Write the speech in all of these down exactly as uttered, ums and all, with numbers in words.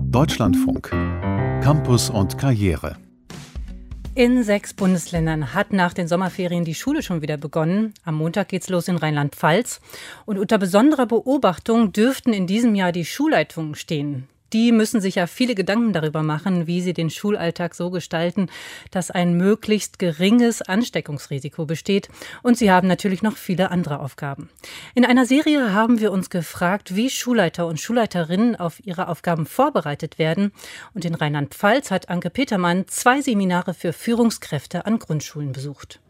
Deutschlandfunk. Campus und Karriere. In sechs Bundesländern hat nach den Sommerferien die Schule schon wieder begonnen. Am Montag geht's los in Rheinland-Pfalz. Und unter besonderer Beobachtung dürften in diesem Jahr die Schulleitungen stehen. Die müssen sich ja viele Gedanken darüber machen, wie sie den Schulalltag so gestalten, dass ein möglichst geringes Ansteckungsrisiko besteht. Und sie haben natürlich noch viele andere Aufgaben. In einer Serie haben wir uns gefragt, wie Schulleiter und Schulleiterinnen auf ihre Aufgaben vorbereitet werden. Und in Rheinland-Pfalz hat Anke Petermann zwei Seminare für Führungskräfte an Grundschulen besucht.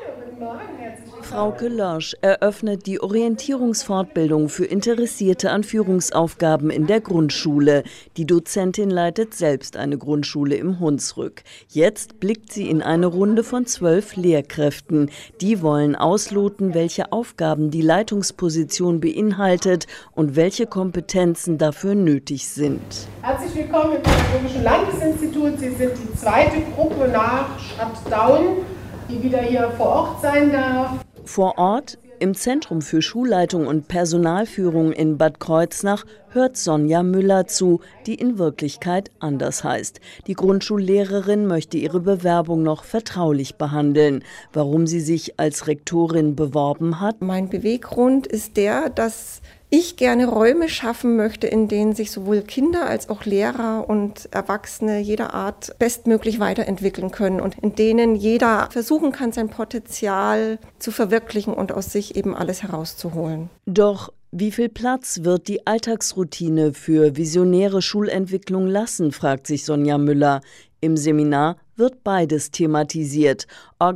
Frauke Lörsch eröffnet die Orientierungsfortbildung für Interessierte an Führungsaufgaben in der Grundschule. Die Dozentin leitet selbst eine Grundschule im Hunsrück. Jetzt blickt sie in eine Runde von zwölf Lehrkräften. Die wollen ausloten, welche Aufgaben die Leitungsposition beinhaltet und welche Kompetenzen dafür nötig sind. Herzlich willkommen im Pädagogischen Landesinstitut. Sie sind die zweite Gruppe nach Stadtdaun, die wieder hier vor Ort sein darf. Vor Ort, im Zentrum für Schulleitung und Personalführung in Bad Kreuznach, hört Sonja Müller zu, die in Wirklichkeit anders heißt. Die Grundschullehrerin möchte ihre Bewerbung noch vertraulich behandeln. Warum sie sich als Rektorin beworben hat? Mein Beweggrund ist der, dass ich gerne Räume schaffen möchte, in denen sich sowohl Kinder als auch Lehrer und Erwachsene jeder Art bestmöglich weiterentwickeln können und in denen jeder versuchen kann, sein Potenzial zu verwirklichen und aus sich eben alles herauszuholen. Doch wie viel Platz wird die Alltagsroutine für visionäre Schulentwicklung lassen, fragt sich Sonja Müller. Im Seminar wird beides thematisiert: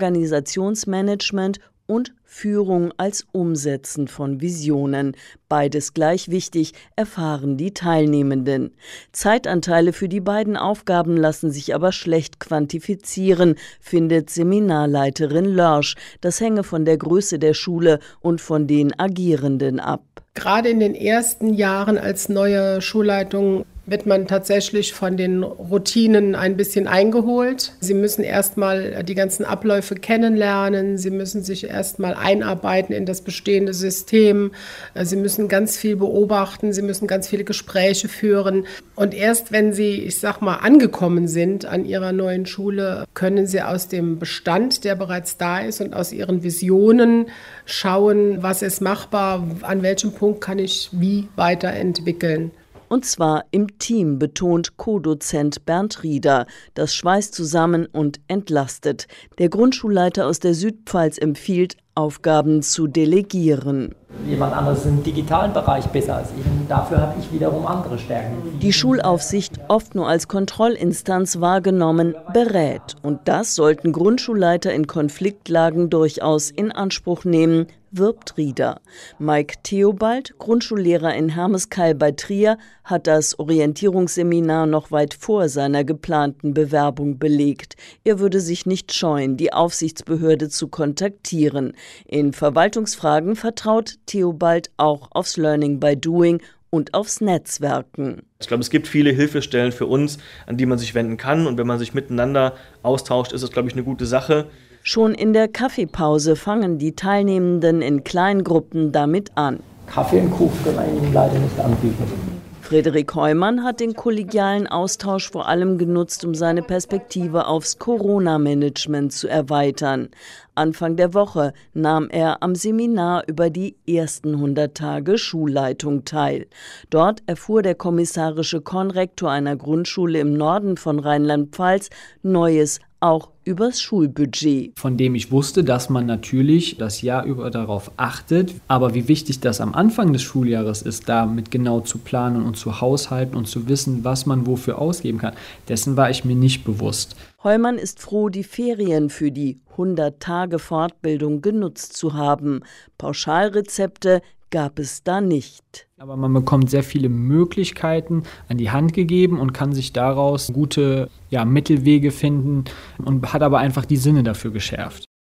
Organisationsmanagement und Führung als Umsetzen von Visionen. Beides gleich wichtig, erfahren die Teilnehmenden. Zeitanteile für die beiden Aufgaben lassen sich aber schlecht quantifizieren, findet Seminarleiterin Lörsch. Das hänge von der Größe der Schule und von den Agierenden ab. Gerade in den ersten Jahren als neue Schulleitung wird man tatsächlich von den Routinen ein bisschen eingeholt. Sie müssen erstmal die ganzen Abläufe kennenlernen. Sie müssen sich erstmal einarbeiten in das bestehende System. Sie müssen ganz viel beobachten. Sie müssen ganz viele Gespräche führen. Und erst wenn Sie, ich sag mal, angekommen sind an Ihrer neuen Schule, können Sie aus dem Bestand, der bereits da ist, und aus Ihren Visionen schauen, was ist machbar, an welchem Punkt kann ich wie weiterentwickeln. Und zwar im Team, betont Co-Dozent Bernd Rieder. Das schweißt zusammen und entlastet. Der Grundschulleiter aus der Südpfalz empfiehlt, Aufgaben zu delegieren. Jemand anderes im digitalen Bereich besser als ich. Und dafür habe ich wiederum andere Stärken. Die Schulaufsicht, oft nur als Kontrollinstanz wahrgenommen, berät. Und das sollten Grundschulleiter in Konfliktlagen durchaus in Anspruch nehmen, wirbt Rieder. Mike Theobald, Grundschullehrer in Hermeskeil bei Trier, hat das Orientierungsseminar noch weit vor seiner geplanten Bewerbung belegt. Er würde sich nicht scheuen, die Aufsichtsbehörde zu kontaktieren. In Verwaltungsfragen vertraut Theobald auch aufs Learning by Doing und aufs Netzwerken. Ich glaube, es gibt viele Hilfestellen für uns, an die man sich wenden kann. Und wenn man sich miteinander austauscht, ist das, glaube ich, eine gute Sache. Schon in der Kaffeepause fangen die Teilnehmenden in Kleingruppen damit an. Kaffee und Kuchen können wir Ihnen leider nicht anbieten. Frederik Heumann hat den kollegialen Austausch vor allem genutzt, um seine Perspektive aufs Corona-Management zu erweitern. Anfang der Woche nahm er am Seminar über die ersten hundert Tage Schulleitung teil. Dort erfuhr der kommissarische Konrektor einer Grundschule im Norden von Rheinland-Pfalz Neues, auch übers Schulbudget. Von dem ich wusste, dass man natürlich das Jahr über darauf achtet, aber wie wichtig das am Anfang des Schuljahres ist, damit genau zu planen und zu haushalten und zu wissen, was man wofür ausgeben kann, dessen war ich mir nicht bewusst. Heumann ist froh, die Ferien für die hundert Tage Fortbildung genutzt zu haben. Pauschalrezepte gab es da nicht. Aber man bekommt sehr viele Möglichkeiten an die Hand gegeben und kann sich daraus gute ja, Mittelwege finden und hat aber einfach die Sinne dafür geschärft.